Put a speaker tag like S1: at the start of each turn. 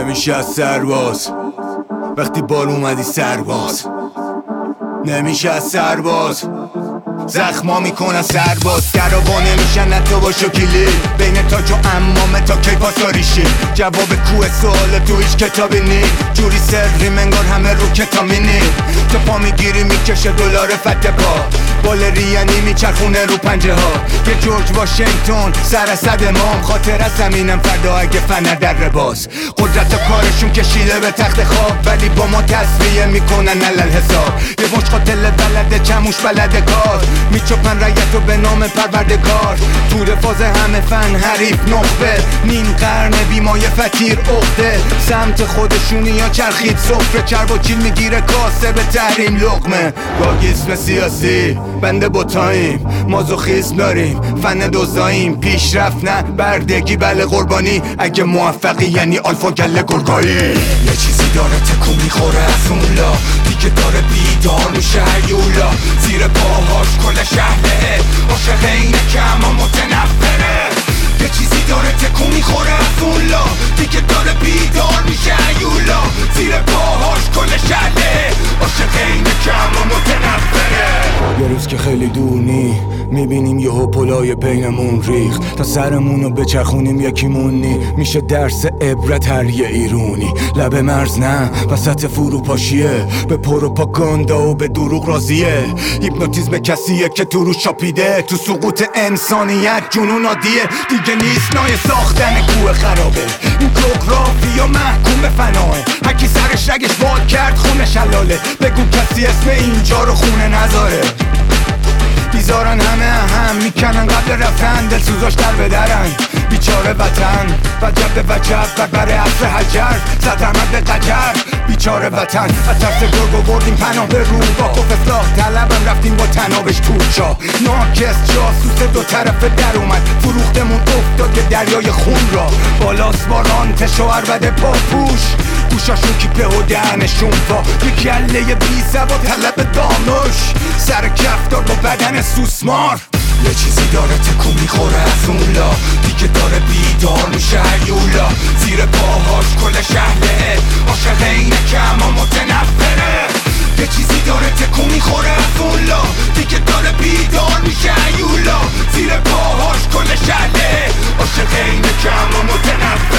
S1: نمیشه از سرباز وقتی بال اومدی سرباز، نمیشه از سرباز زخما میکنن سرباز، درابا نمیشن نتا با شکلی بین تاج و امامه تا کی پاساریشی، جواب کوه سوال تو هیچ کتابی نی، جوری سری منگار همه رو کتامینی، تو پا میگیری میکشه دلار فته پا، بال ریانی میچرخونه رو پنجه ها، یه جورج واشنگتن سر صد امام، خاطر از زمینم فردا اگه فنر در باز، قدرت و کارشون کشیده به تخت خواب، ولی با ما تصفیه میکنن علل حساب، یه مش قاتل بلده چموش بلده کار، میچوپن رایتو به نام پروردگار، تور فاز همه فن حریف نخبه، نیم قرن بیمایه فتیر اخته، سمت خودشونی یا چرخید سفره، چرب و چیل میگیره کاسه به تحریم لقمه، گاگیسم سیاسی بنده بوتاییم، مازوخیسم داریم فن دوزاییم، پیشرفت نه بردگی بله قربانی، اگه موفقی یعنی آلفا گله گرگایی، یه چیزی داره تکون میخوره از اون لا، دیگه داره بیدار میشه هیولا، زیر پاهاش کل شهره، عاشق اینه که اما متنفره، یه چیزی داره تکون میخوره از اون لا، دیگه داره بیدار میشه هیولا، زیر پاهاش کل شهره، عاشق اینه که اما متنفره، یه روز که خیلی دور نی میبینیم یهو پلای بینمون ریخت، تا سرمونو بچرخونیم یکیمون نی، میشه درس عبرت هر یه ایرونی، لب مرز نه وسط فروپاشیه، به پروپاگاندا و به دروغ راضیه، هیپنوتیزم کسیه که تو رو شاپیده، تو سقوط انسانیت جنون عادیه، دیگه نیست نای ساختن کوه خرابه، این جغرافیا محکوم به فناه، هرکی سرش رگش باد کرد خونه شلاله، بگو کسی اسم اینجا رو خونه نذاره، بیزارن همه هم میکنن قبل رفتن، دلسوزاش در بدرن، بیچاره وطن وجب به وجب بر عصر حجر، زد احمد به قجر، بیچاره وطن از ترس گرگ بردیم پناه به رو، با خوف اصلاح طلبم رفتیم با تنابش تو چا، ناکس جاسوس دو طرف در اومد، فروختمون افتاد یه دریای خون را، بالاس باران تشو عربده پاپوش، گوشاشون کیپه و دهنشون پا، یک کله بی سوا طلب دانش، سر کفتار با بدن سوسمار، یه چیزی داره تکون میخوره از اون لا، دیگه داره بیدار میشه هیولا، زیر پاهاش کل شهره، عاشق اینه که اما متنفره، یه چیزی داره تکون میخوره از اون لا، دیگه داره بیدار میشه هیولا، زیر پاهاش کل شهره، عاشق اینه که اما متنفره.